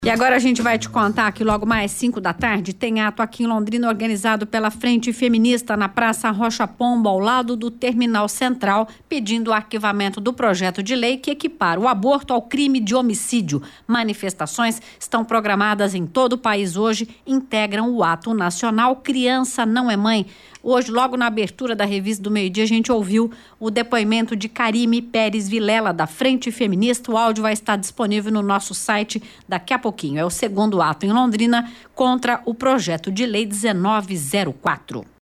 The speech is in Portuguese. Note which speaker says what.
Speaker 1: E agora a gente vai te contar que logo mais 5 da tarde tem ato aqui em Londrina organizado pela Frente Feminista na Praça Rocha Pombo, ao lado do Terminal Central, pedindo o arquivamento do projeto de lei que equipara o aborto ao crime de homicídio. Manifestações estão programadas em todo o país hoje, integram o ato nacional Criança Não é Mãe. Hoje, logo na abertura da Revista do Meio-Dia, a gente ouviu o depoimento de Karime Pérez Vilela, da Frente Feminista. O áudio vai estar disponível no nosso site daqui a pouquinho. É o segundo ato em Londrina contra o projeto de lei 1904.